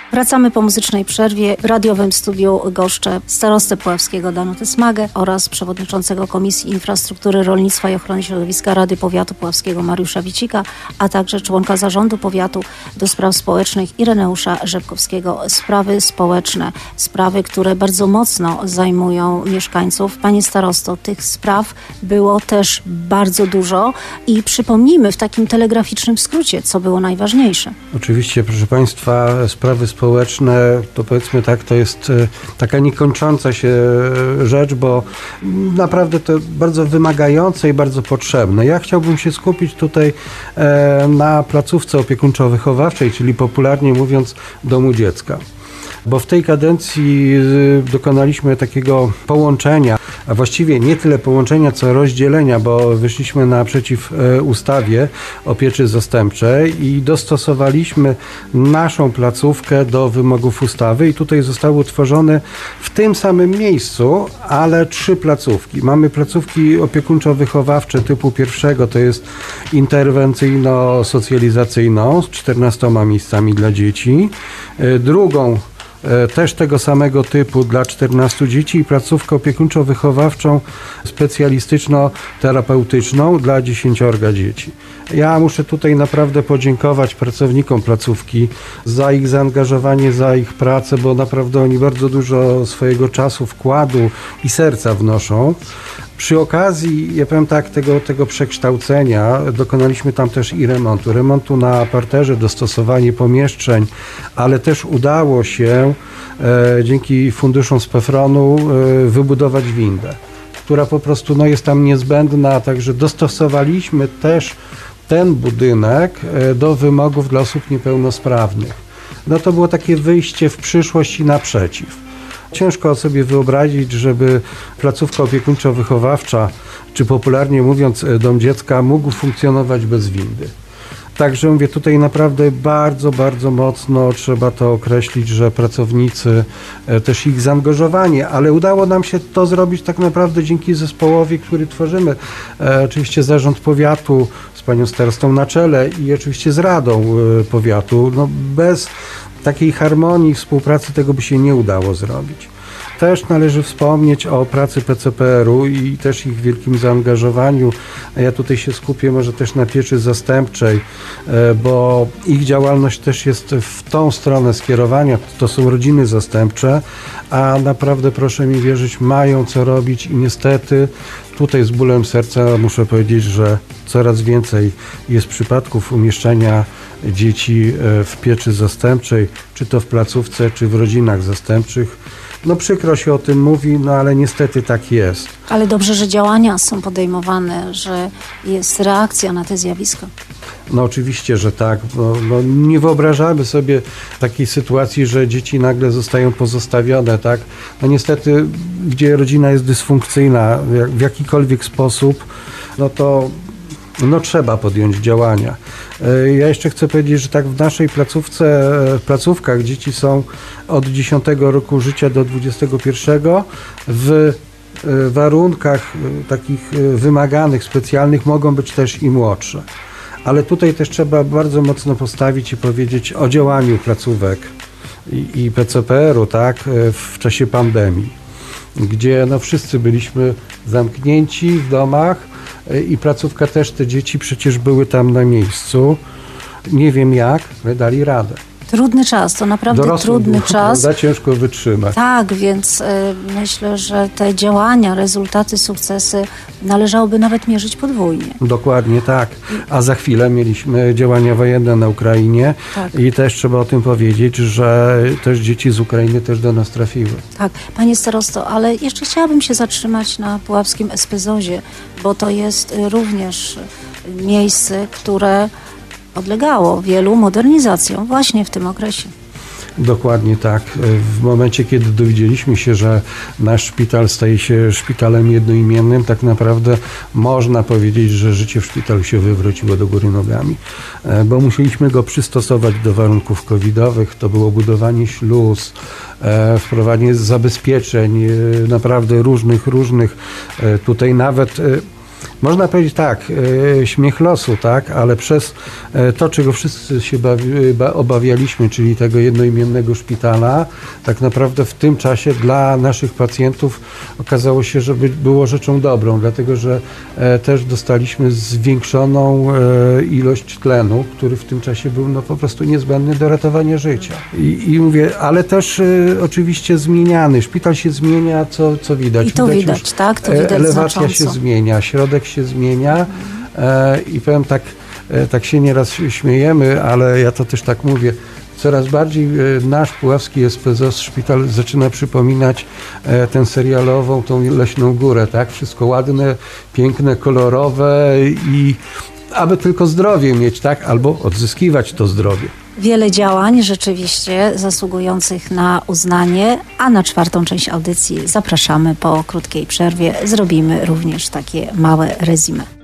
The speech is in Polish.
Wracamy po muzycznej przerwie. W radiowym studiu goszczę starostę puławskiego Danutę Smagę oraz przewodniczącego Komisji Infrastruktury, Rolnictwa i Ochrony Środowiska Rady Powiatu Puławskiego Mariusza Wicika, a także członka Zarządu Powiatu do Spraw Społecznych Ireneusza Rzepkowskiego. Sprawy społeczne, sprawy, które bardzo mocno zajmują mieszkańców. Panie starosto, tych spraw było też bardzo dużo i przypomnijmy w takim telegraficznym skrócie, co było najważniejsze. Oczywiście, proszę Państwa, sprawy społeczne, to powiedzmy tak, to jest taka niekończąca się rzecz, bo naprawdę to bardzo wymagające i bardzo potrzebne. Ja chciałbym się skupić tutaj na placówce opiekuńczo-wychowawczej, czyli popularnie mówiąc Domu Dziecka. Bo w tej kadencji dokonaliśmy takiego połączenia, a właściwie nie tyle połączenia, co rozdzielenia, bo wyszliśmy naprzeciw ustawie o pieczy zastępczej i dostosowaliśmy naszą placówkę do wymogów ustawy i tutaj zostały utworzone w tym samym miejscu, ale 3 placówki. Mamy placówki opiekuńczo-wychowawcze typu pierwszego, to jest interwencyjno-socjalizacyjną z 14 miejscami dla dzieci. Drugą też tego samego typu dla 14 dzieci i placówkę opiekuńczo-wychowawczą specjalistyczno-terapeutyczną dla 10 dzieci. Ja muszę tutaj naprawdę podziękować pracownikom placówki za ich zaangażowanie, za ich pracę, bo naprawdę oni bardzo dużo swojego czasu, wkładu i serca wnoszą. Przy okazji, ja powiem tak, tego przekształcenia dokonaliśmy tam też i remontu na parterze, dostosowanie pomieszczeń, ale też udało się dzięki funduszom z PFRON-u wybudować windę, która po prostu jest tam niezbędna, także dostosowaliśmy też ten budynek do wymogów dla osób niepełnosprawnych. To było takie wyjście w przyszłość i naprzeciw. Ciężko sobie wyobrazić, żeby placówka opiekuńczo-wychowawcza, czy popularnie mówiąc Dom Dziecka, mógł funkcjonować bez windy. Także mówię, tutaj naprawdę bardzo, bardzo mocno trzeba to określić, że pracownicy, też ich zaangażowanie, ale udało nam się to zrobić tak naprawdę dzięki zespołowi, który tworzymy. Oczywiście zarząd powiatu z panią starostą na czele i oczywiście z Radą Powiatu. Bez takiej harmonii, współpracy tego by się nie udało zrobić. Też należy wspomnieć o pracy PCPR-u i też ich wielkim zaangażowaniu. Ja tutaj się skupię może też na pieczy zastępczej, bo ich działalność też jest w tą stronę skierowania. To są rodziny zastępcze, a naprawdę proszę mi wierzyć, mają co robić i niestety tutaj z bólem serca muszę powiedzieć, że coraz więcej jest przypadków umieszczania dzieci w pieczy zastępczej, czy to w placówce, czy w rodzinach zastępczych. Przykro się o tym mówi, ale niestety tak jest. Ale dobrze, że działania są podejmowane, że jest reakcja na te zjawiska. Oczywiście, że tak. Nie wyobrażamy sobie takiej sytuacji, że dzieci nagle zostają pozostawione, tak? Niestety, gdzie rodzina jest dysfunkcyjna w jakikolwiek sposób, to trzeba podjąć działania. Ja jeszcze chcę powiedzieć, że tak w naszej placówkach dzieci są od 10 roku życia do 21 w warunkach takich wymaganych, specjalnych mogą być też i młodsze. Ale tutaj też trzeba bardzo mocno postawić i powiedzieć o działaniu placówek i PCPR-u, tak, w czasie pandemii, gdzie wszyscy byliśmy zamknięci w domach i placówka też, te dzieci przecież były tam na miejscu. Nie wiem jak, ale dali radę. Trudny czas, to naprawdę trudny czas. Ciężko wytrzymać. Tak, więc myślę, że te działania, rezultaty, sukcesy należałoby nawet mierzyć podwójnie. Dokładnie tak. A za chwilę mieliśmy działania wojenne na Ukrainie i też trzeba o tym powiedzieć, że też dzieci z Ukrainy też do nas trafiły. Tak, panie starosto, ale jeszcze chciałabym się zatrzymać na puławskim Espezozie, bo to jest również miejsce, które podlegało wielu modernizacjom właśnie w tym okresie. Dokładnie tak. W momencie, kiedy dowiedzieliśmy się, że nasz szpital staje się szpitalem jednoimiennym, tak naprawdę można powiedzieć, że życie w szpitalu się wywróciło do góry nogami, bo musieliśmy go przystosować do warunków covidowych. To było budowanie śluz, wprowadzenie zabezpieczeń naprawdę różnych. Tutaj nawet można powiedzieć tak, śmiech losu, tak, ale przez to, czego wszyscy się obawialiśmy, czyli tego jednoimiennego szpitala, tak naprawdę w tym czasie dla naszych pacjentów okazało się, że było rzeczą dobrą, dlatego że też dostaliśmy zwiększoną ilość tlenu, który w tym czasie był po prostu niezbędny do ratowania życia. I mówię, ale też oczywiście zmieniany. Szpital się zmienia, co widać. I to widać, tak? To widać elewacja znacząco. się zmienia, środek się zmienia i powiem tak się nieraz śmiejemy, ale ja to też tak mówię. Coraz bardziej nasz puławski SPZOZ szpital zaczyna przypominać tę serialową, tą Leśną Górę, tak? Wszystko ładne, piękne, kolorowe i aby tylko zdrowie mieć, tak? Albo odzyskiwać to zdrowie. Wiele działań rzeczywiście zasługujących na uznanie, a na czwartą część audycji zapraszamy po krótkiej przerwie. Zrobimy również takie małe resume.